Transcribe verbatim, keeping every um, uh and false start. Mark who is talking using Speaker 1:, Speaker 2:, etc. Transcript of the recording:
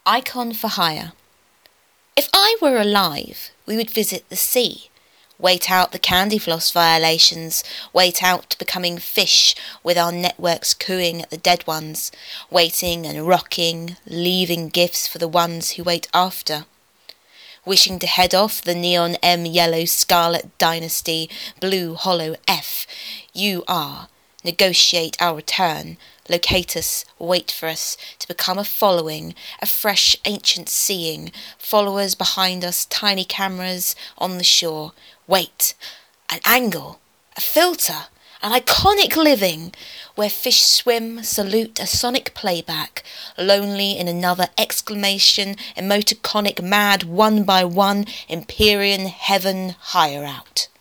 Speaker 1: Icon for hire. If I were alive, we would visit the sea. Wait out the candy floss violations, wait out becoming fish with our networks cooing at the dead ones, waiting and rocking, leaving gifts for the ones who wait after. Wishing to head off the neon M yellow scarlet dynasty, blue hollow F, you are, negotiate our return, locate us, wait for us, to become a following, a fresh ancient seeing, followers behind us, tiny cameras on the shore, wait, an angle, a filter, an iconic living, where fish swim, salute a sonic playback, lonely in another exclamation, emoticonic mad one by one, Empyrean heaven higher out.